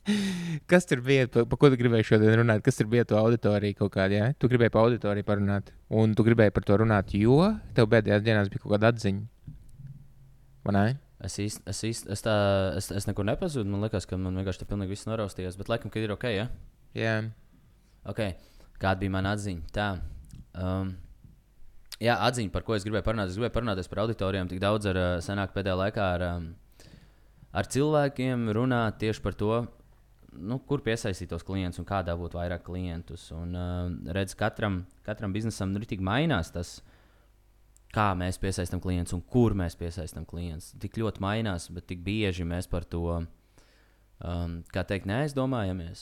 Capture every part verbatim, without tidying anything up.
Kas tur bija, pa, pa ko tu gribēji šodien runāt? Kas tur bija to auditoriju kaut kādā, ja? Tu gribēji par auditoriju parunāt, un tu gribēji par to runāt, jo tev pēdējās dienās bija kaut kāda atziņa. Vai ne? Es īsti, es īsti, es tā, es, es nekur nepazudu, man liekas, ka man vienkārši tā pilnīgi viss noraustījās, bet laikam, ka ir ok, ja? Jā. Ok, kāda bija mana atziņa? Tā, um, jā, atziņa, par ko es gribēju parunāt, es gribēju parunāties par auditorijām, tik daudz ar uh, senāk pēdējā laikā ar, um, ar cilvēkiem runāt tieši par to, nu, kur piesaistīt tos klientus un kādā būtu vairāk klientus. Un uh, redz, katram, katram biznesam nu, tik mainās tas, kā mēs piesaistam klientus un kur mēs piesaistam klientus. Tik ļoti mainās, bet tik bieži mēs par to, um, kā teikt, neaizdomājamies.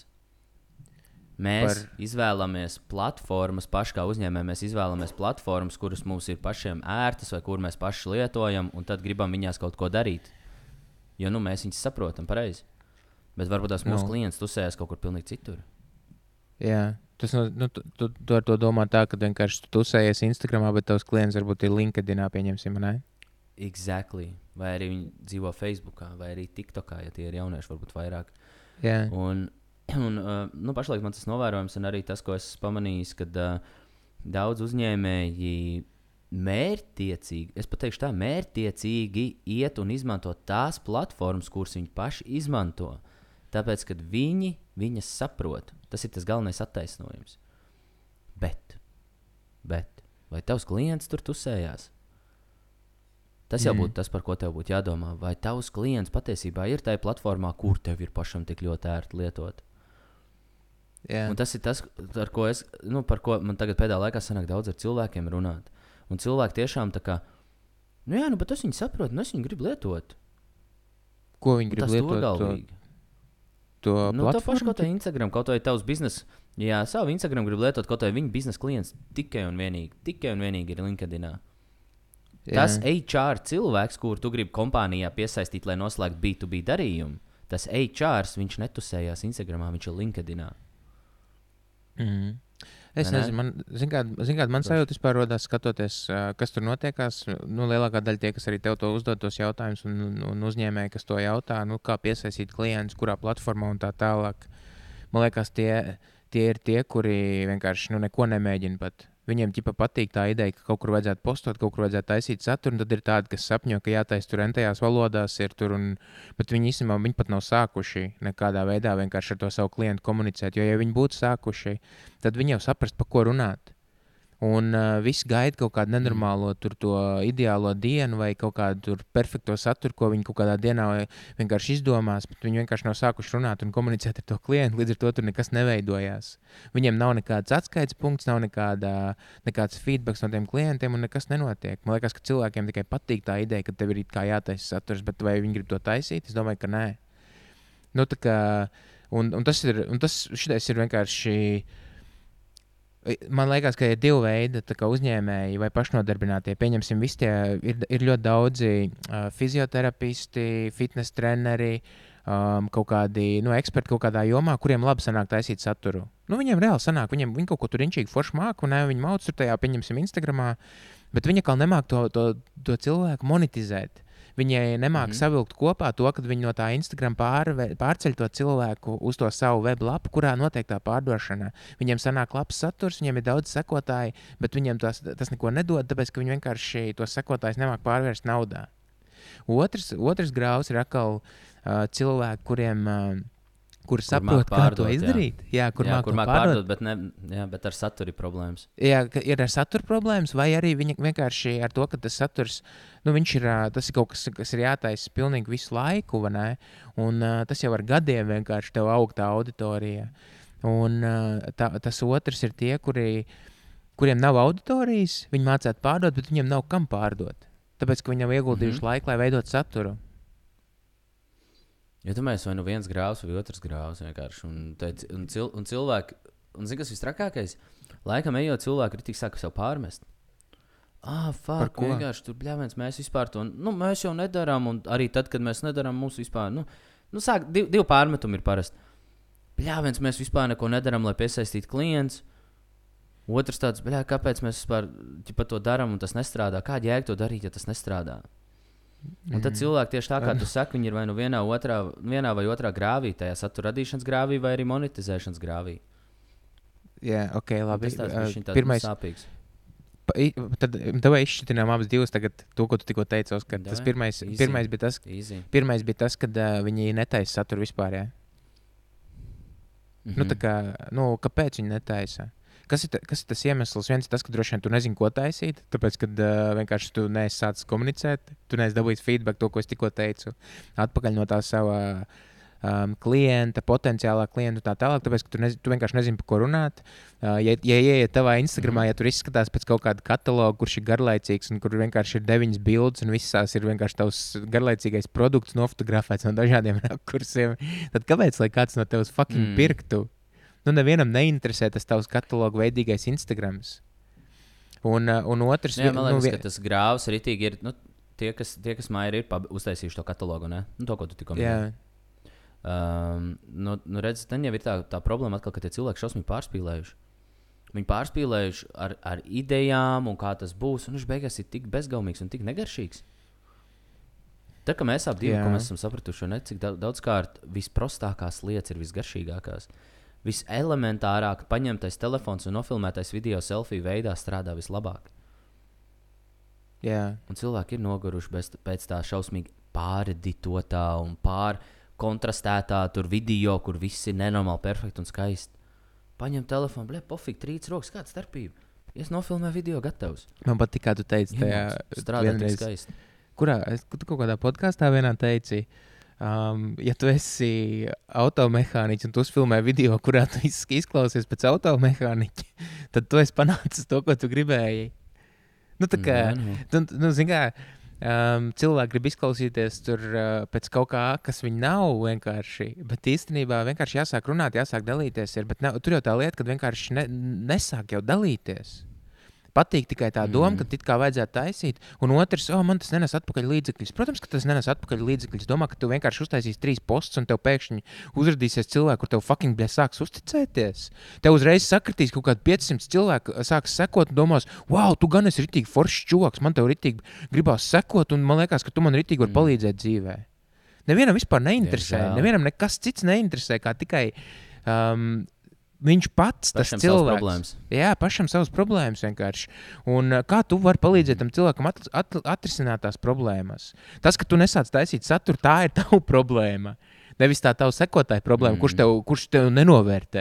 Mēs par... izvēlamies platformas, paši kā uzņēmēji, mēs izvēlamies platformas, kuras mums ir pašiem ērtas vai kur mēs paši lietojam, un tad gribam viņās kaut ko darīt. Jo nu, mēs viņus saprotam pareizi. Bet varbūt tās mūsu no. klients tusējas kaut kur pilnīgi citur. Jā, tas no, nu, tu, tu, tu ar to domā tā, ka vienkārši tu tusējies Instagramā, bet tavs klients varbūt ir LinkedInā, pieņemsim, ne? Exactly. Vai arī viņi dzīvo Facebookā, vai arī TikTokā, ja tie ir jaunieši, varbūt vairāk. Jā. Un, un uh, nu, pašlaik man tas novērojams, un arī tas, ko es pamanīju, kad uh, daudz uzņēmēji mērķtiecīgi, es pat teikšu tā, mērķtiecīgi iet un izmanto tās platformas, kuras viņi paši izmanto. Tāpēc, kad viņi viņas saprot, tas ir tas galvenais attaisnojums. Bet, bet, vai tavs klients tur tusējās? Tas jau mm. būtu tas, par ko tev būtu jādomā. Vai tavs klients patiesībā ir tajā platformā, kur tev ir pašam tik ļoti ērti lietot? Yeah. Un tas ir tas, ar ko es, nu, par ko man tagad pēdējā laikā sanāk daudz ar cilvēkiem runāt. Un cilvēki tiešām tā kā, nu jā, nu, bet es viņu saprotu, nu es viņu gribu lietot. Ko viņi grib lietot? Turgalvīgi. To nu, platformu? To pašu kaut vai Instagram, kaut vai tavs biznes. Jā, savu Instagram grib lietot, kaut vai viņa biznesa klients tikai un vienīgi, tikai un vienīgi ir LinkedInā. Jā. Tas H R cilvēks, kur tu gribi kompānijā piesaistīt, lai noslēgtu B to B darījumu, tas H R, viņš netusējās Instagramā, viņš ir LinkedInā. Mm. Es ne, nezinu, man, zin kā, zin kā, man sajūta vispār rodās skatoties, uh, kas tur notiekās. Nu, lielākā daļa tie, kas arī tev to uzdod tos jautājumus un, un, un uzņēmēji, kas to jautā, nu, kā piesaistīt klientus, kurā platformā un tā tālāk. Man liekas, tie, tie ir tie, kuri vienkārši nu, neko nemēģina pat. Viņiem ķipa patīk tā ideja, ka kaut kur vajadzētu postot, kaut kur vajadzētu taisīt saturu, un tad ir tādi, kas sapņo, ka jātaisa tur entajās valodās ir tur, un, bet viņi īstenībā viņi pat nav sākuši nekādā veidā vienkārši ar to savu klientu komunicēt, jo ja viņi būtu sākuši, tad viņi jau saprast, pa ko runāt. Un uh, viss gaida kaut kādu nenormālo tur to ideālo dienu vai kaut kādu tur perfekto saturu, ko viņi kaut kādā dienā vienkārši izdomās, bet viņi vienkārši nav sākuši runāt un komunicēt ar to klientu, līdz ar to tur nekas neveidojās. Viņiem nav nekāds atskaites punkts, nav nekāda, nekāds feedbacks no tiem klientiem un nekas nenotiek. Man liekas, ka cilvēkiem tikai patīk tā ideja, ka tev ir kā jātaisa saturs, bet vai viņi grib to taisīt? Es domāju, ka nē. Nu, tā kā, un, un tas ir, un tas šitais ir vienkārši... Man liekas, ka ir divi veidi uzņēmēji vai pašnodarbinātie. Pieņemsim, visi tie ir, ir ļoti daudzi uh, fizioterapisti, fitness treneri, um, kaut kādi nu, eksperti kaut kādā jomā, kuriem labi sanāk taisīt saturu. Nu, viņiem reāli sanāk, viņiem, viņi kaut ko tur inčīgi forši māk, un ne, viņi mauc tur tajā, pieņemsim, Instagramā, bet viņi atkal nemāk to, to, to cilvēku monetizēt. Viņai nemāk mm-hmm. savilkt kopā to, kad viņi no tā Instagram pārve, pārceļ to cilvēku uz to savu web lapu, kurā notiek tā pārdošana. Viņiem sanāk labs saturs, viņiem ir daudz sekotāji, bet viņiem tas, tas neko nedod, tāpēc, ka viņi vienkārši tos sekotājus nemāk pārvērst naudā. Otrs, otrs grāvs ir atkal uh, cilvēki, kuriem... Uh, kur saprot, kā to izdarīt. Jā, jā kur jā, māk kur to māk pārdot, pārdot bet, ne, jā, bet ar saturu ir problēmas. Jā, ir ar saturu problēmas, vai arī viņa vienkārši ar to, ka tas saturs, nu viņš ir, tas ir kaut kas, kas ir jātaisa pilnīgi visu laiku, vai ne? Un uh, tas jau ar gadiem vienkārši tev aug tā auditorija. Un uh, tā, tas otrs ir tie, kuri, kuriem nav auditorijas, viņi mācētu pārdot, bet viņiem nav kam pārdot. Tāpēc, ka viņi nav ieguldījuši mm-hmm. laiku, lai veidot saturu. Ja tu mēs vai nu viens grāvs vai otrs grāvs vienkārši, un, teic, un, cil, un cilvēki, un zini, kas visstrakākais? Laikam ejot cilvēki ritīgi sāka sev pārmest. Ah, fuck, vienkārši tur bļāviens, mēs vispār to, nu, mēs jau nedarām, un arī tad, kad mēs nedarām, mums vispār, nu, nu sāk, div, divi pārmetumi ir parasti. Bļāviens, mēs vispār neko nedarām, lai piesaistītu klients. Otrs tāds, bļā, kāpēc mēs vispār ķipa to darām un tas nestrādā? Kāda jēga to darīt, ja tas nestrādā? Un tad cilvēki tieši tā, kā tu saki, viņi ir vai nu vienā, otrā, vienā vai otrā grāvī, tajā satura radīšanas grāvī vai arī monetizēšanas grāvī. Jā, ok, labi. Tas tāds uh, pirmais sāpīgs. Pa, tad tev izšķitinām abas divas tagad to, ko tu tikko teici, Oskar. Tas pirmais, pirmais bija tas, Easy. pirmais bija tas, kad uh, viņi netaisa saturu vispār, jā. Mm-hmm. Nu, tā kā, nu, kāpēc viņi netaisa? Kas ir, ta, kas ir tas iemesls? Viens ir tas, ka droši vien tu nezini, ko taisīt, tāpēc, kad uh, vienkārši tu neesi sācis komunicēt, tu neesi dabūjis feedback, to, ko es tikko teicu, atpakaļ no tā sava um, klienta, potenciālā klienta tā tālāk, tāpēc, ka tu, nez, tu vienkārši nezini, par ko runāt. Uh, ja, ja ieiet tavā Instagramā, ja tur izskatās pēc kaut kāda kataloga, kurš ir garlaicīgs un kur vienkārši ir deviņas bildes un visās ir vienkārši tavs garlaicīgais produkts nofotografēts no dažādiem rakursiem, tad kāpēc, lai kāds no tevis fucking mm. pirktu? Nu, nevienam neinteresē tas tavs katalogu veidīgais Instagrams. Un, un otrs... Jā, man liekas, nu, vien... ka tas grāvs ritīgi ir, nu, tie, kas, tie, kas māja ir, ir uztaisījuši to katalogu, ne? Nu, to, ko tu tikko minēji. Um, nu, nu, redz, ten jau ir tā, tā problēma atkal, ka tie cilvēki šausmīgi pārspīlējuši. Viņi pārspīlējuši ar, ar idejām un kā tas būs, un viņš beigās ir tik bezgaumīgs un tik negaršīgs. Tā kā mēs ap divi, ko mēs esam sapratuši, ne, cik daudzkārt visprostākās lietas ir visgaršīgākās. Viselementārāk paņemtais telefons un nofilmētais video selfiju veidā strādā vislabāk. Yeah. Un cilvēki ir noguruši bez, pēc tā šausmīgi pāreditotā un pārkontrastētā tur video, kur viss ir nenormāli perfekti un skaisti. Paņem telefonu, blē, pofīgi, trīc rokas, kāda starpība? Es nofilmēju video gatavs. Man patīk, kā tu teici tajā strādā tik skaisti. Kurā? Es, tu kaut kādā podkāstā vienā teici, Um, ja tu esi automehāniķis un tu uzfilmē video, kurā tu izklausies pēc automehāniķa, tad tu esi panācis to, ko tu gribēji. Nu, tā kā, tu, nu, zin kā, um, cilvēki grib izklausīties tur uh, pēc kaut kā, kas viņi nav vienkārši, bet īstenībā vienkārši jāsāk runāt, jāsāk dalīties. Ir, bet ne, tur jau tā lieta, kad vienkārši ne, nesāk jau dalīties. Patīk tikai tā doma, mm. ka it kā vajadzētu taisīt, un otrs, oh, man tas nenes atpakaļ līdzekļus. Protams, ka tas nenes atpakaļ līdzekļus. Domā, ka tu vienkārši uztaisīsi trīs postus, un tev pēkšņi uzradīsies cilvēki, kur tev fucking bļa sāks uzticēties. Tev uzreiz sakritīs kaut kādi piecsimt cilvēki, sāks sekot un domās, wow, tu gan esi ritīgi foršs čoks, man tev ritīgi gribās sekot, un man liekas, ka tu man ritīgi var palīdzēt dzīvē. Nevienam vispār neinteresē, Diemžēl. Nevienam nekas cits neinteresē, kā tikai... Um, Viņš pats, tas pašam cilvēks. Jā, pašam savas problēmas vienkārši. Un kā tu vari palīdzēt tam cilvēkam at, at, atrisināt tās problēmas? Tas, ka tu nesāc taisīt saturu, tā ir tava problēma. Nevis tā tava sekotāja problēma, mm. kurš, tev, kurš tev nenovērtē.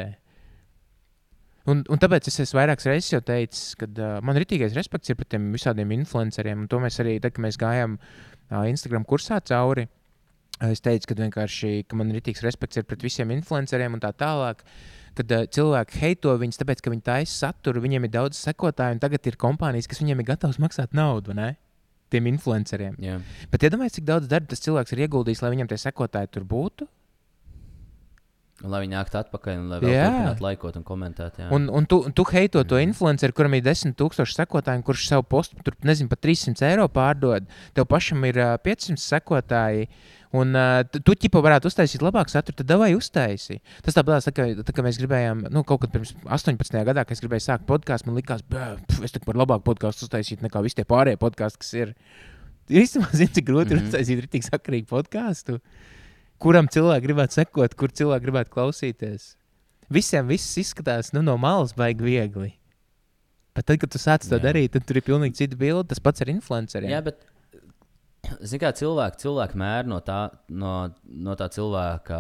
Un, un tāpēc es esmu vairākas reizes jau teicis, ka uh, man ritīgais respekts ir pret tiem visādiem influenceriem. Un to mēs arī, tad, kad mēs gājām uh, Instagram kursā cauri, uh, es teicu, ka vienkārši, ka man ritīgs respekts ir pret visiem influenceriem un tā tālāk. Kad uh, cilvēki heito viņus, tāpēc, ka viņi taisa saturu, viņiem ir daudz sekotāju, un tagad ir kompānijas, kas viņiem ir gatavs maksāt naudu, ne? Tiem influenceriem. Yeah. Bet iedomājies, cik daudz darba tas cilvēks ir ieguldījis, lai viņam tie sekotāji tur būtu? Un lai viņi nāktu atpakaļ un lai vēl jā. turpinātu laikot un komentēt. Jā. Un, un tu, tu heito to influenceru, kuram ir desmit tūkstoši sekotāji, kurš savu postu tur, nezinu, pat trīs simti eiro pārdod. Tev pašam ir uh, pieci simti sekotāji. Un uh, tu, tu ķipa varētu uztaisīt labāk saturu, tad davai uztaisi. Tas tā bādās, tā kā, tā kā mēs gribējām, nu, kaut kad pirms astoņpadsmitajā gadā, kad es gribēju sākt podkāstu, man likās, pf, es tak par labāku podkāstu uztaisīt nekā visi tie pārējie podkāsti, kas ir. Īstenībā, zini, cik grūti mm-hmm. ir uztaisīt ritīgi sakarīgu podkāstu, kuram cilvēki gribētu sekot, kur cilvēki gribētu klausīties. Visiem viss izskatās, nu, no malas baigi viegli. Bet tad, kad tu sāc to Jā. darīt, tad tur ir pilnīgi cita bilde, tas pats ar influenceriem. Jā, bet zini, kā cilvēki, cilvēki mēr no tā, no, no tā cilvēka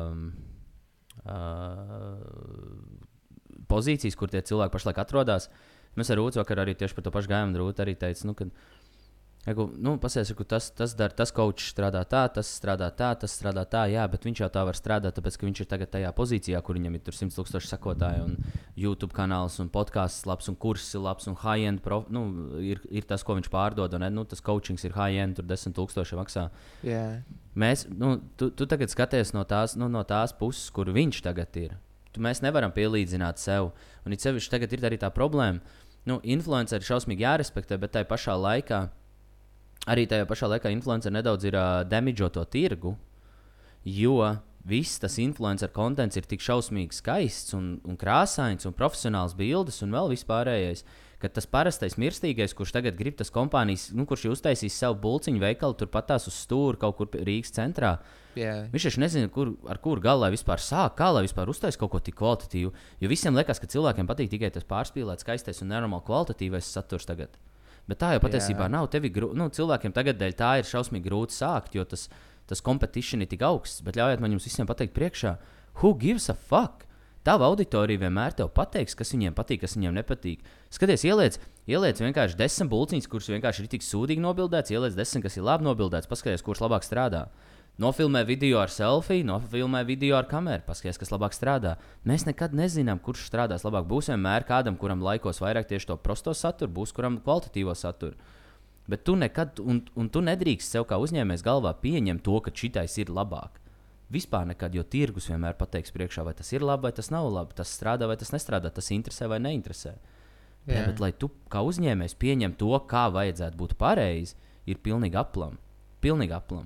uh, pozīcijas, kur tie cilvēki pašlaik atrodas. Mēs ar Rūtu vakar arī tieši par to pašu gājumu Rūtu arī teica, nu, kad Egu, nu, pasies, ka tas, tas, dar, tas coach strādā tā, tas strādā tā, tas strādā tā, jā, bet viņš jau tā var strādāt, tāpēc, ka viņš ir tagad tajā pozīcijā, kur viņam ir tur simt tūkstoši sekotāji un YouTube kanāls un podcasts labs un kurss ir labs un high-end, prof, nu, ir, ir tas, ko viņš pārdod, un nu, tas coachings ir high-end, tur desmit tūkstoši maksā. Yeah. Mēs, nu, tu, tu tagad skaties no tās, nu, no tās puses, kur viņš tagad ir. Tu, mēs nevaram pielīdzināt sev, un it sevišķi tagad ir arī tā problēma. Nu, influenceri šausmīgi jārespektē, bet tai pašā laikā Arī tajā pašā laikā influenceri nedaudz ir uh, damidžo to tirgu, jo viss tas influencer kontents ir tik šausmīgi skaists un, un krāsains un profesionāls bildes un vēl vispārējais, ka tas parastais mirstīgais, kurš tagad grib tas kompānijas, nu, kurš ir uztaisījis savu bulciņu veikalu, turpat tās uz stūra kaut kur Rīgas centrā. Yeah. Viņš taču nezina, kur, ar kuru galu lai vispār sāk, kā lai vispār uztais kaut ko tik kvalitatīvu. Jo visiem liekas, ka cilvēkiem patīk tikai tas pārspīlēts, skaistais un nenormāli kvalitatīvais saturs tagad. Bet tā jau patiesībā yeah. nav. Tevi, nu, cilvēkiem tagad dēļ tā ir šausmīgi grūti sākt, jo tas, tas competition ir tik augsts. Bet ļaujiet man jums visiem pateikt priekšā, who gives a fuck? Tava auditorija vienmēr tev pateiks, kas viņiem patīk, kas viņiem nepatīk. Skaties, ieliec, ieliec vienkārši desmit bulciņas, kuras vienkārši ir tik sūdīgi nobildēts, ieliec desmit, kas ir labi nobildēts, paskaties, kurš labāk strādā. Nofilmē video ar selfiju, nofilmē video ar kameru, paskaties, kas labāk strādā. Mēs nekad nezinām, kurš strādās labāk. Būs vienmēr kādam, kuram laikos vairāk tieši to prosto saturu, būs kuram kvalitatīvo saturu. Bet tu nekad, un, un tu nedrīkst sev kā uzņēmējs galvā pieņemt to, ka šitais ir labāk. Vispār nekad, jo tirgus vienmēr pateiks priekšā, vai tas ir labi, vai tas nav labi, tas strādā, vai tas nestrādā, tas interesē vai neinteresē. Jā, bet, lai tu kā uzņēmējs pieņem to, kā vajadzētu būt pareizi, ir pilnīgi aplam. Pilnīgi aplam.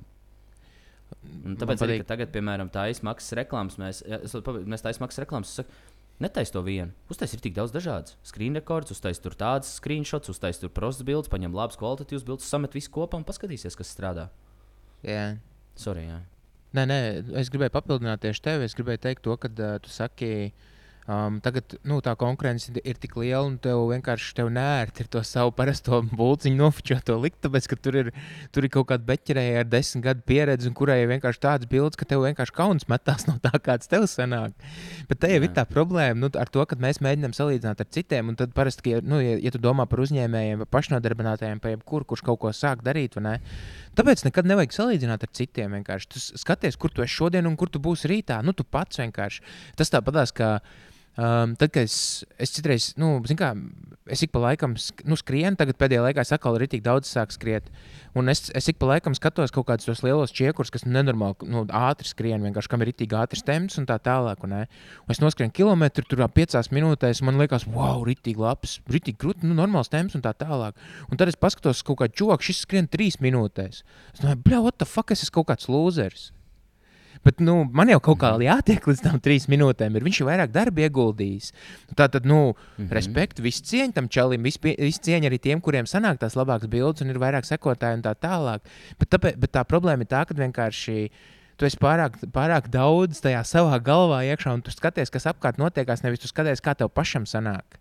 Un tāpēc arī, ka tagad, piemēram, tā izmaksas reklāmas, mēs, mēs tā izmaksas reklāmas, es saku, netais to vienu. Uztais ir tik daudz dažādas. Screen records, uztais tur tādas screenshots, uztais tur prostas bildes, paņem labas kvalitatīvas bildes, samet visu kopā un paskatīsies, kas strādā. Jā. Sorry, jā. Nē, nē, es gribēju papildināt tieši tevi. Es gribēju teikt to, ka uh, tu saki, um, tagad nu, tā konkurence ir tik liela un tev vienkārši tev nērti ir to savu parasto bulciņu nofočoto likt, tāpēc, ka tur ir, tur ir kaut kāda beķerēja ar desmit gadu pieredzi un kurai ir vienkārši tāds bildes, ka tev vienkārši kauns metās no tā, kāds tev sanāk. Bet te jau ir tā problēma nu, ar to, ka mēs mēģinām salīdzināt ar citiem, un tad parasti, nu, ja, ja tu domā par uzņēmējiem, pašnodarbinātajiem, pa jebkuru, kurš kaut ko sāk darīt, vai ne? Tāpēc nekad nevajag salīdzināt ar citiem. Vienkārši. Tu skaties, kur tu esi šodien un kur tu būsi rītā. Nu, tu pats vienkārši. Tas tāpatās, ka um, tad, kad es, es citreiz, nu, zin kā, es ik pa laikam nu, skrienu, tagad pēdējā laikā es atkal ritīgi daudz sāk skriet. Un es, es ik pa laikam skatos kaut kādus tos lielos čiekurus, kas nenormāli nu, ātri skrien, vienkārši kam ir ritīgi ātrs temps un tā tālāk. Un, un es noskrienu kilometru, tur piecās minūtēs, man liekas, wow, ritīgi labs, ritīgi krūti, nu, normāls temps un tā tālāk. Un tad es paskatos kaut kādu čoku, šis skrien trīs minūtēs. Es domāju, bļa, what the fuck, es esmu kaut kāds lūzeris. Bet nu, man jau kaut kā jātiek līdz tam trīs minūtēm. Ir. Viņš ir vairāk darba ieguldījis. Tātad, nu, mm-hmm. respektu, visu cieņu tam čalim, visu, pie, visu cieņu arī tiem, kuriem sanāk tās labākas bildes un ir vairāk sekotāji un tā tālāk. Bet, tāpēc, bet tā problēma ir tā, ka vienkārši tu esi pārāk, pārāk daudz tajā savā galvā iekšā un tu skaties, kas apkārt notiekās, nevis tu skaties, kā tev pašam sanāk.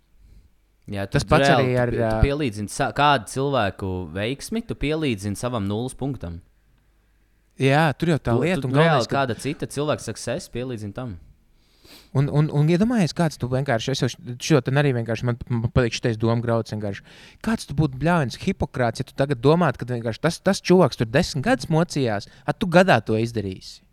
Jā, tas pats reāli, arī ar... Tu, tu pielīdzini kādu cilvēku veiksmi, tu pielīdzini savam nulles punktam. Jā, tur jau tā tu, lieta. Tu un reāli ka... kāda cita cilvēka success pielīdzina tam. Un, un, un iedomājies, kāds tu vienkārši, es jau šo tad arī vienkārši, man, man patīk šitais doma grauds vienkārši. Kāds tu būtu bļāvins hipokrāts, ja tu tagad domātu, ka vienkārši tas, tas čuvaks tur desmit gadus mocījās, a tu gadā to izdarīsi.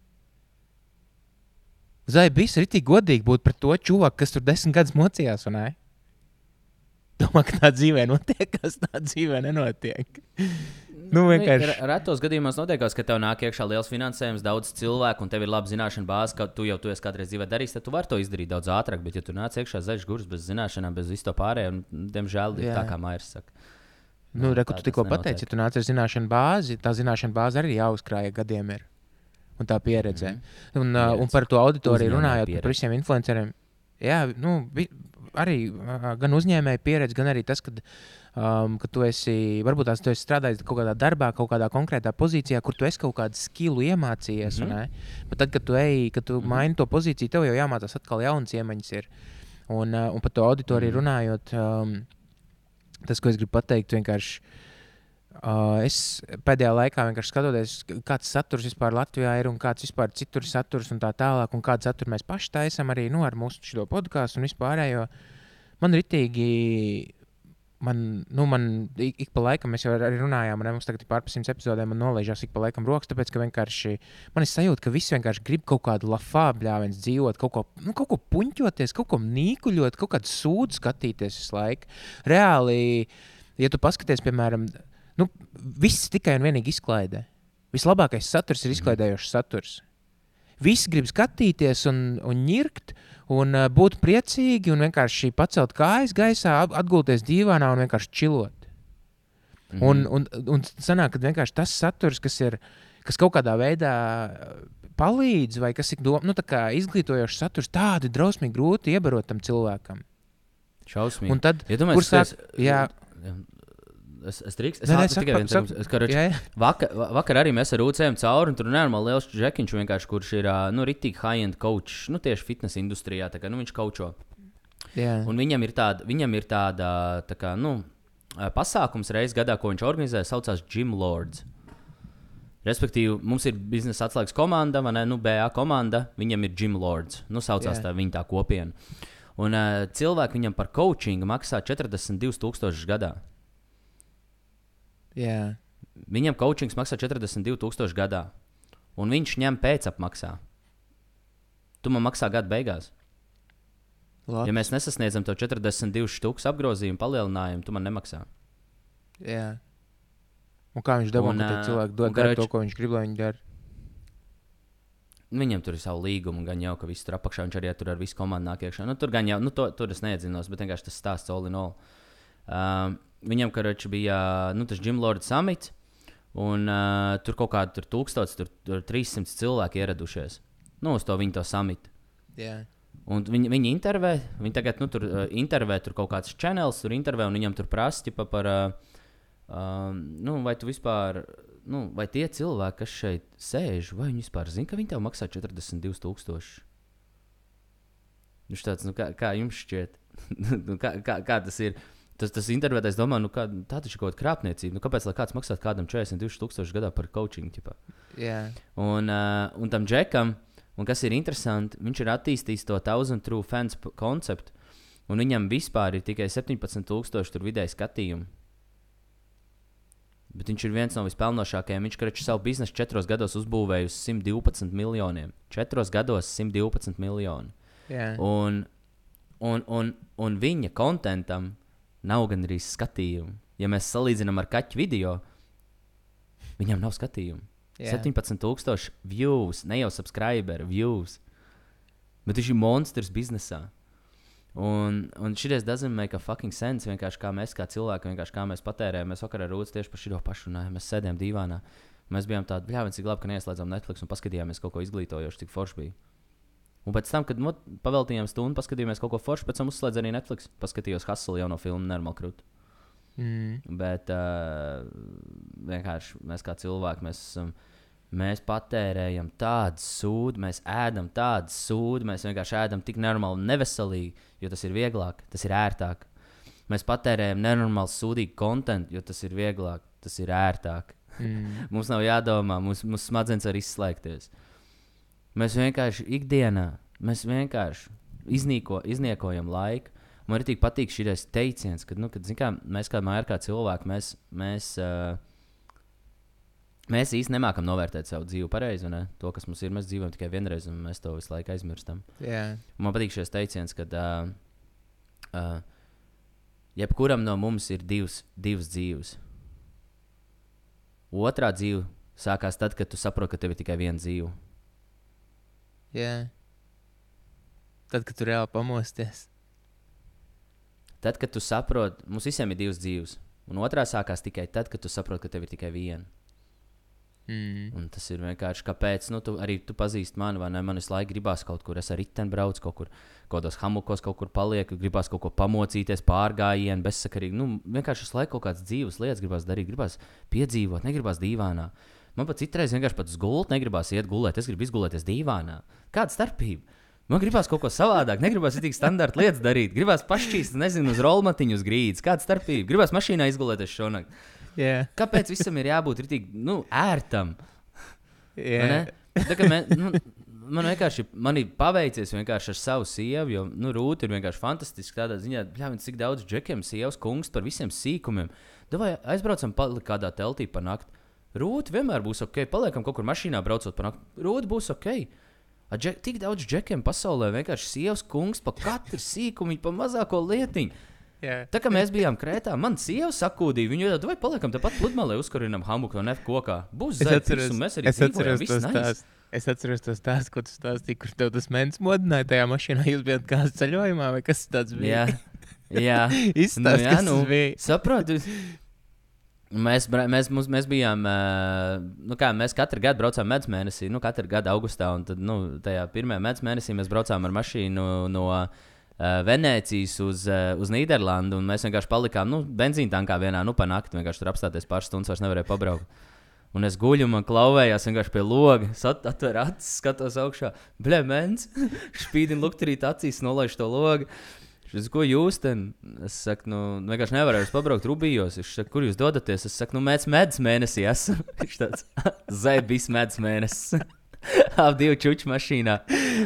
Zai, bija ritīgi godīgi būt pret to čuvaku, kas tur desmit gadus mocījās, vai ne? Domā, ka tā dzīvē notiek, kas tā dzīvē nenotiek. Nu, vienkārši. Retos gadījumos notiekās, ka tev nāk iekšā liels finansējums, daudz cilvēku, un tev ir laba zināšana bāze, ka tu jau to esi kādreiz dzīvē darījis, tad tu vari to izdarīt daudz ātrāk. Bet, ja tu nāc iekšā zaļš gurs bez zināšanām, bez visu to pārējo, un, diemžēl, ir tā, kā Mairs saka. Nu, re, ko tu tikko pateici, ja tu nāc ar zināšanu bāzi, tā zināšana bāze arī jāuzkrāja gadiem ir. Un tā pieredze. Mm-hmm. Un, uh, un par to auditoriju runājot, par visiem influenceriem. Jā, nu, bi, arī uh, gan uzņēmēja pieredze, gan arī tas, kad Um, ka tu esi, varbūt tās tu esi strādājis kaut kādā darbā, kaut kādā konkrētā pozīcijā, kur tu esi kaut kādu skilu iemācījies. Mm-hmm. Bet tad, kad tu ej, kad tu mm-hmm. maini to pozīciju, tev jau jāmācās atkal jaunas iemaņas ir. Un, uh, un par to auditoriju mm-hmm. runājot, um, tas, ko es gribu pateikt, vienkārši uh, es pēdējā laikā vienkārši skatoties, kāds saturs vispār Latvijā ir un kāds vispār citur saturs un tā tālāk, un kādu saturu mēs paši taisam arī, nu, ar mūsu šito podcastu un vispārējo. Man ritīgi Man, nu, man ik pa laikam, mēs jau arī runājām, un mums tagad ir pār pa simts epizodēm, man nolaižās ik pa laikam rokas, tāpēc, ka vienkārši, man ir sajūta, ka visi vienkārši grib kaut kādu lafā bļāviens dzīvot, kaut ko, nu, kaut ko puņķoties, kaut ko nīkuļot, kaut kādu sūdu skatīties visu laiku. Reāli, ja tu paskaties, piemēram, nu, viss tikai un vienīgi izklaidē. Vislabākais saturs ir izklaidējošs saturs. Visi grib skatīties un, un ņirkt, un uh, būt priecīgi un vienkārši pacelt kājas gaisā, atgulties dīvānā un vienkārši čilot. Mm-hmm. Un, un, un sanāk, ka vienkārši tas saturs, kas ir, kas kaut kādā veidā palīdz, vai kas ir doma, nu, tā kā izglītojošs saturs, tādi drausmīgi grūti iebarot tam cilvēkam. Šausmīgi. Un tad, ja kur sāk, jā... Es, es drīkst, es, es tikai viens sekums. Es, karoči, jā, jā. Vakar, vakar arī mēs ar Rūcējiem cauri, un tur nenormāli liels džekiņš vienkārši, kurš ir, nu, ritīgi high-end coach, nu, tieši fitness industrijā, tā kā, nu, viņš coacho. Jā. Un viņam ir tāda, viņam ir tāda, tā kā, nu, pasākums reiz gadā, ko viņš organizē, saucās Gym Lords. Respektīvi, mums ir biznesa atslēgas komanda, vai ne, nu, B A komanda, viņam ir Gym Lords, nu, saucās jā. Tā viņa tā kopiena. Un uh, cilvēki viņam par coachingu maksā četrdesmit divus tūkstošus gadā. Yeah. Viņam coachings maksā četrdesmit divi tūkstoši gadā, un viņš ņem pēcapmaksā. Tu man maksā gada beigās. Labs. Ja mēs nesasniedzam tev četrdesmit divus štukus apgrozījumu palielinājumu, tu man nemaksā. Jā. Yeah. Un kā viņš dabū, ka cilvēki dod dar to, ko viņš grib, lai viņi dara? Viņam tur ir savu līgumu, gan jau, ka viss tur apakšā, viņš arī tur ar visu komandu nāk iekšā. Nu, tur gan jau, nu, to, tur es neiedzinos, bet vienkārši tas stāsts all in all. Uh, Viņam, karoči, bija nu, tas Gym Lord Summit, un uh, tur kaut kādi tur tūkstots, tur, tur trīssimti cilvēki ieradušies. Nu, uz to viņa to summit. Yeah. Un viņi, viņi intervē, viņi tagad, nu, tur uh, intervē tur kaut kāds channels, tur intervē, un viņam tur prasa, ķipa, par, uh, uh, nu, vai tu vispār, nu, vai tie cilvēki, kas šeit sēž, vai viņi vispār zina, ka viņi tev maksā četrdesmit divus tūkstošus? Viņš tāds, nu, kā, kā jums šķiet? nu, kā, kā, kā tas ir? Tas, tas intervētājs domā, nu, kā, tā taču ir kaut kāda krāpniecība. Nu, kāpēc lai kāds maksātu kādam četrdesmit divus tūkstošus gadā par coaching? Yeah. Un, uh, un tam džekam, un kas ir interesanti, viņš ir attīstījis to thousand true fans konceptu, un viņam vispār ir tikai septiņpadsmit tūkstoši tur vidēji skatījumu. Bet viņš ir viens no vispelnošākajiem. Viņš, karoči, savu biznesu četros gados uzbūvēja uz simt divpadsmit miljoniem. Četros gados simt divpadsmit miljoni. Yeah. Un, un, un, un viņa kontentam nav gan arī skatījumu. Ja mēs salīdzinām ar kaķu video, viņam nav skatījumu. Yeah. septiņpadsmit tūkstoši views, ne jau subscriber, views. Bet viņš ir monstrs biznesā. Un, un šities doesn't make a fucking sense, vienkārši kā mēs, kā cilvēki, vienkārši kā mēs patērējam. Mēs vakar ar Rūtu tieši par šito pašu runājām, mēs sēdējām dīvānā. Mēs bijām tādi, bļā, viens ir labi, ka neieslēdzām Netflix un paskatījāmies kaut ko izglītojošu, cik forši bija. Un pēc tam, kad nu, paveltījām stundu, paskatījāmies kaut ko foršu, pēc tam uzslēdz arī Netflix. Paskatījos Hustle jauno filmu, normāli krūti. Mm. Bet uh, vienkārši mēs kā cilvēki, mēs, um, mēs patērējam tādu sūdu, mēs ēdam tādu sūdu, mēs vienkārši ēdam tik normāli un neveselīgi, jo tas ir vieglāk, tas ir ērtāk. Mēs patērējam nenormāli sūdīgu kontentu, jo tas ir vieglāk, tas ir ērtāk. Mm. Mums nav jādomā, mums, mums smadzenes var izslēgties. Mēs vienkārši ikdienā, mēs vienkārši iznīko, izniekojam laiku. Man arī patīk šis teiciens, ka, nu, kad, zin kā, mēs kā mājā kā cilvēki, mēs, mēs, uh, mēs īsti nemākam novērtēt savu dzīvi pareizi, ne? To, kas mums ir, mēs dzīvojam tikai vienreiz, un mēs to visu laiku aizmirstam. Yeah. Man patīk šis teiciens, ka uh, uh, jebkuram no mums ir divas, divas dzīves. Otrā dzīve sākās tad, kad tu saproti, ka tev ir tikai viena dzīve. Yeah. Tad, kad tu reāli pamosties. Tad, kad tu saproti, mums visiem ir divas dzīves. Un otrā sākās tikai tad, kad tu saproti, ka tev ir tikai viena. Mm. Un tas ir vienkārši, kāpēc, nu, tu, arī tu pazīsti mani, vai ne? Man visu laiku gribās kaut kur, es ar riteni braucu, kaut kur, kaut kādos hamukos kaut kur palieku, gribās kaut ko pamocīties, pārgājienu, bezsakarīgi. Nu, vienkārši visu laiku kaut kādas dzīves lietas gribās darīt, gribās piedzīvot, negribās dīvānā. Man pat citreiz vienkārši pat uz gultu negribās iet gulēt, es gribu izgulēties dīvānā. Kāda starpība? Man gribās kaut ko savādāk, negribās tik standarta lietas darīt, gribās pašķīst, nezinu, uz rolmatiņu uz grīdas. Kāda starpība? Gribās mašīnā izgulēties šonakt. Yeah. Kāpēc visam ir jābūt ritīgi, nu, ērtam? Yeah. Tā, man, nu, man vienkārši man ir paveicies vienkārši ar savu sievu, jo, nu, Rūta ir vienkārši fantastiski tādā ziņā, bļā, cik daudz džekiem sievas kungs par visiem sīkumiem. Davai aizbraucam palikt kādā teltī pa nakti. Rūta vienmēr būs ok, paliekam kaut kur mašīnā braucot pa nakti. Rūta būs ok. Džek, tik daudz džekiem pasaulē vienkārši sievas kungs pa katru sīkumu, pa mazāko lietiņu. Yeah. Tā kā mēs bijām Krētā, man sieva sakūdīja, viņu jau vai paliekam tepat pludmalē, uzkurinam hamuku no nef kokā. Būs zaļpils un mēs arī dzīvojam, viss nice. Es atceros to stāstu, ko tu stāstīji, kurš tev tas mens modināja tajā mašīnā. Jūs bijāt kāds ceļojumā vai kas tāds bija? Jā, jā. Izstāst, nu, jā, kas nu, tas bija. Saprotu. Mēs, mēs, mums, mēs bijām, nu kā, mēs katru gadu braucām medus mēnesī, nu katru gadu augustā, un tad, nu, tajā pirmajā medus mēnesī mēs braucām ar mašīnu no uh, Venēcijas uz, uh, uz Nīderlandu, un mēs vienkārši palikām, nu, benzīntankā vienā, nu, pa nakti, vienkārši tur apstāties pāris stundas, vairs nevarēja pabraukt. Un es guļu, man klauvējās vienkārši pie loga, atver acis, skatos augšā, bļē, mens, špīdina lukturīt acīs, nolaiž to logu. Es saku, ko jūs ten? Es saku, nu, vienkārši nevarēju pabraukt Rubijos. Es saku, kur jūs dodaties? Es saku, nu, mēs medus mēnesī esam. Viņš tāds, zaibis medus mēnesis. Ap divu čuču mašīnā.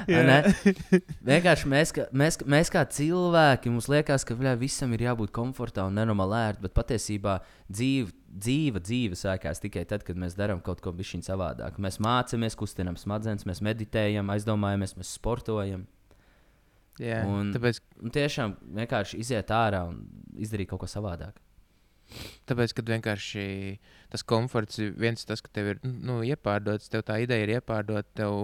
Vienkārši mēs, kā, mēs, mēs kā cilvēki, mums liekas, ka bļā, visam ir jābūt komfortā un nenormāli ērti, bet patiesībā dzīve, dzīva, dzīve sākās tikai tad, kad mēs darām kaut ko bišķiņ savādāk. Mēs mācamies, kustinām smadzenes, mēs meditējam, aizdomājamies, mēs sportojam. Jā, un, tāpēc, un tiešām vienkārši iziet ārā un izdarīt kaut ko savādāk. Tāpēc, kad vienkārši tas komforts ir viens tas, ka tev ir nu, iepārdots, tev tā ideja ir iepārdot, tev,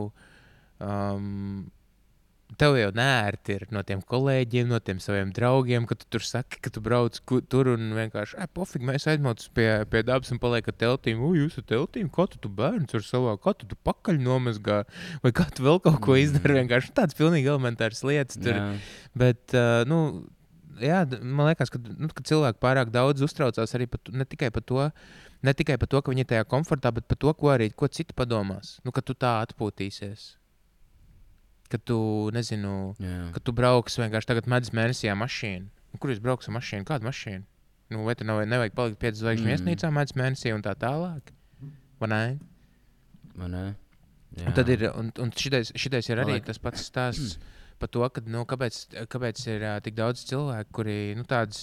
um, tev jau nērti ir no tiem kolēģiem, no tiem saviem draugiem, ka tu tur saki, ka tu brauc ku, tur un vienkārši, ai, pofīgi, mēs aizmaucam pie, pie dabas un paliek ar teltīm. U, jūs ar teltīm, kā tu tu bērns ar savā, kā tu tu pakaļ nomazgā, vai kā tu vēl kaut ko izdari, vienkārši tāds pilnīgi elementārs lietas tur. Jā. Bet, uh, nu, jā, man liekas, ka, nu, ka cilvēki pārāk daudz uztraucās arī par, ne tikai par to, ne tikai par to, ka viņi ir tajā komfortā, bet par to, ko arī, ko citi padomās. Nu, ka tu tā atpūtīsies. Ka tu, nezinu, yeah. ka tu brauks vienkārši tagad medus mēnesī mašīnu. Nu, kur jūs brauks ar mašīnu? Kādu mašīnu? Nu, vai tu nav, nevajag palikt piecas zvaigžņu mm. viesnīcā medus mēnesī un tā tālāk? Vai ne? Vai ne? Jā. Un tad ir, un, un šitais, šitais ir arī Palek. Tas pats stāsts par to, ka, nu, kāpēc, kāpēc ir uh, tik daudz cilvēku, kuri, nu, tādas,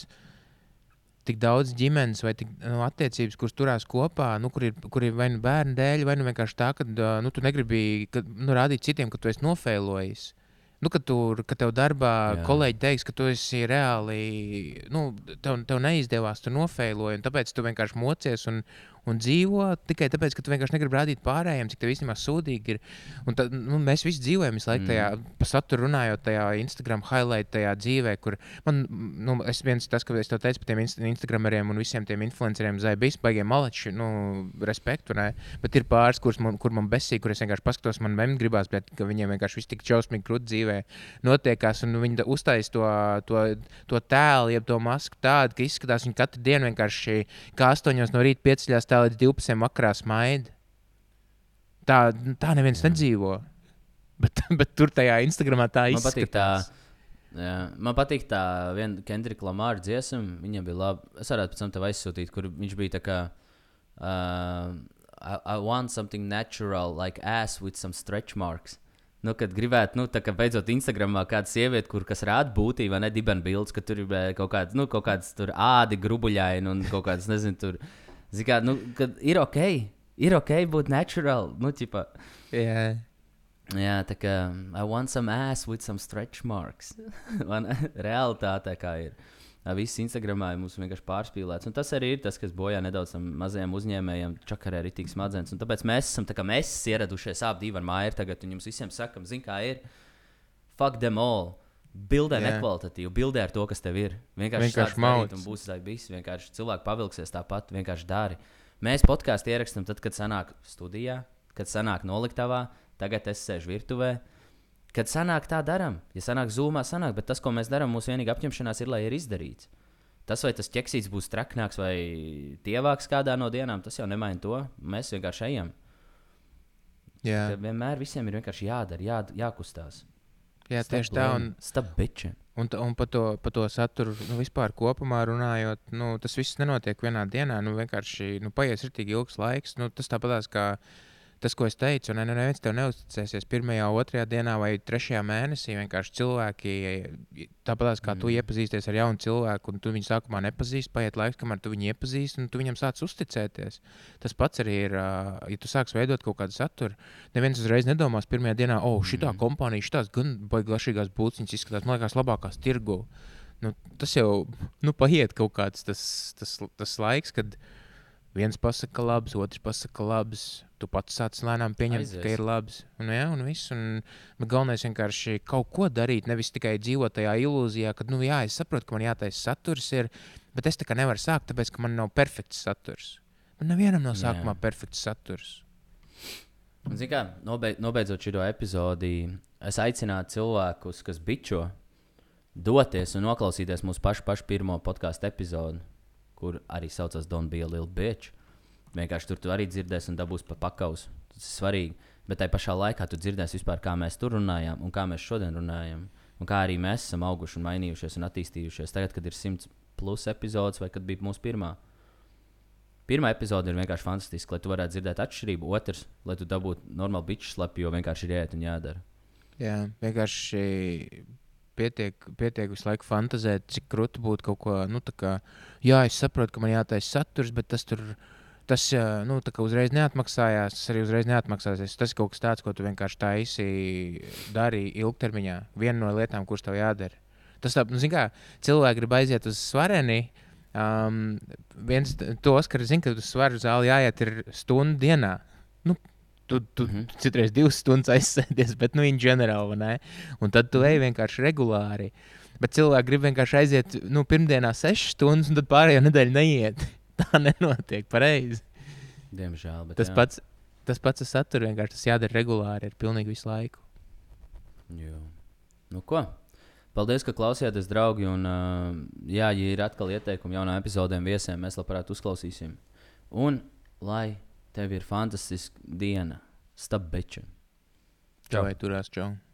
tik daudz ģimenes vai tik, nu, attiecības, kuras turās kopā, nu, kur, ir, kur ir vai nu bērnu dēļ, vai nu vienkārši tā, ka nu, tu negribi ka, nu, rādīt citiem, ka tu esi nofeilojis. Nu, ka, tu, ka tev darbā Jā. Kolēģi teiks, ka tu esi reāli, nu, tev, tev neizdevās, tu nofeiloji, un tāpēc tu vienkārši mocies un, un dzīvo tikai tāpēc, ka tu vienkārši negribi rādīt pārējiem, cik tev īstenībā sūdīgi ir. Un tad, nu, mēs visi dzīvojam visu laiku tajā, mm. pa saturu runājot tajā Instagram highlight tajā dzīvē, kur man, nu, es viens tas, ka es tev teicu par tiem Instagrameriem un visiem tiem influenceriem, zai bijis baigiem maleči, nu, respektu, ne? Bet ir pāris, kur man, kur man besī, kur es vienkārši paskatos, man vien gribās, bet, ka viņiem vienkārši viss tik čausmīgi krūt dzīvē notiekās, un viņi uztais to, to, to tēlu, jeb to masku tādu, ka izskatās viņi katru dienu vienkārši kā astoņos no rīta pieceļās tā līdz divpadsmit vakarā smaida. Tā, tā neviens jā. Nedzīvo. Bet, bet tur tajā Instagramā tā man izskatās. Patīk tā, jā, man patīk tā viena Kendrika Lamāra dziesma. Viņam bija labi. Es varētu pēc tam tev aizsūtīt, kur viņš bija tā kā uh, I, I want something natural, like ass with some stretch marks. Nu, kad gribētu, nu, tā kā beidzot Instagramā kāda sieviete, kur kas rāda būtību, vai ne, dibena bildes, ka tur ir kaut kāds, nu, kaut kāds tur ādi grubuļaini un kaut kāds, nezinu, tur, zikā, nu, kad ir ok, ir ok būt natural, nu, ķipa. Yeah. Jā, tā kā I want some ass with some stretch marks. Realitātē kā ir. Viss Instagramā ir mums vienkārši pārspīlēts. Un tas arī ir tas, kas bojā nedaudz tam mazajiem uzņēmējiem čakarē ritīgi smadzenes. Un tāpēc mēs esam tā kā mēs ieradušies ap divu ar māju tagad un jums visiem sakam, zin kā ir. Fuck them all. Bildē yeah. nekvalitatīvi. Bildē ar to, kas tev ir. Vienkārši, vienkārši darīt un būs zaibis. Vienkārši cilvēki pavilksies tāpat. Vienkārši dari. Mēs podkāstu ierakstam tad, kad sanāk studijā, kad sanāk noliktavā. Tagad es sēžu virtuvē. Kad sanāk, tā darām. Ja sanāk, zūmā sanāk, bet tas, ko mēs darām, mūsu vienīga apņemšanās ir, lai ir izdarīts. Tas, vai tas ķeksīts būs traknāks vai tievāks kādā no dienām, tas jau nemaina to. Mēs vienkārši ejam. Jā. Vienmēr visiem ir vienkārši jādara, jā, jākustās. Jā, Stop tieši tā. Un, Stop bitching. Un, un par to, pa to saturu nu, vispār kopumā runājot, nu, tas viss nenotiek vienā dienā. Nu, vienkārši nu, paies ritīgi ilgs laiks. Nu, tas tāpatās kā... Tas, ko es teicu, un neviens tev neuzticēsies pirmajā, otrajā dienā vai trešajā mēnesī. Vienkārši cilvēki, tāpatās kā mm. tu iepazīsties ar jaunu cilvēku, un tu viņu sākumā nepazīsti, paiet laiks, kamēr tu viņu iepazīsti, un tu viņam sāc uzticēties. Tas pats arī ir, ja tu sāks veidot kaut kādu saturu, neviens uzreiz nedomās pirmajā dienā, o, oh, šitā mm. kompānija, šitās gan baiglašīgās būciņas izskatās, man liekas, labākās tirgu. Nu, tas jau, nu, paiet kaut kāds tas, tas, tas laiks, kad viens pasaka labs, otrs pasaka labs. Tu pats sāc lēnām pieņemt, Aizies. Ka ir labs. Un, jā, un viss. Un, bet galvenais vienkārši kaut ko darīt, nevis tikai dzīvot tajā ilūzijā, ka, nu jā, es saprotu, ka man jātais saturs ir, Bet es tā kā nevaru sākt, tāpēc, ka man nav perfekts saturs. Man nevienam nav sākumā Jā. perfekts saturs. Zini kā, nobeid, nobeidzot šo epizodi, es aicinātu cilvēkus, kas bičo, doties un noklausīties mūsu pašu, pašu pirmo podkāstu epizodi, kur arī saucas Don't Be a Little Bitch. Vienkārši tur tu arī dzirdēsi un dabūs pa pakaus. Tas ir svarīgi. Bet tai pašā laikā tu dzirdēsi vispār, kā mēs tur runājām un kā mēs šodien runājam. Un kā arī mēs esam auguši un mainījušies un attīstījušies. Tagad, kad ir simts plus epizodes vai kad bija mūsu pirmā. Pirmā epizode ir vienkārši fantastiska, lai tu varētu dzirdēt atšķirību. Otrs, lai tu dabūtu normālu biču slapu, jo vienkārši ir jāiet un jādara. Jā, vienkārši pietiek, pietiek visu laiku fantazēt, cik krūti būtu kaut ko, nu tā kā, jā, es saprotu, ka man jātaisa saturs, bet tas tur, tas, nu, tā kā uzreiz neatmaksājās, tas arī uzreiz neatmaksāsies. Tas ir kaut kas tāds, ko tu vienkārši taisi, dari ilgtermiņā. Viena no lietām, kuras tev jādara. Tas tā, nu, zin kā, cilvēki grib aiziet uz svareni. Um, viens to Oskar zina, ka uz svaru zāli jāiet ir stundu dienā. Nu, tu, tu mm-hmm. citreiz divas stundas aizsēdies, bet, nu, in general, vai ne? Un tad tu ej vienkārši regulāri. Bet cilvēki grib vienkārši aiziet, nu, pirmdienā sešas stundas, un tad pārējo nedēļu neiet. Tā nenotiek pareizi. Diemžēl, bet tas jā. pats, tas pats ar saturu vienkārši tas jādara regulāri, ir pilnīgi visu laiku. Jā. Nu ko? Paldies, ka klausījāties, draugi. Un, uh, jā, ja ir atkal ieteikumi jaunām epizodēm, viesiem, mēs labprāt uzklausīsim. Un lai tev ir fantastiska diena. Stop bitching. Čau. Čau. Turās, čau.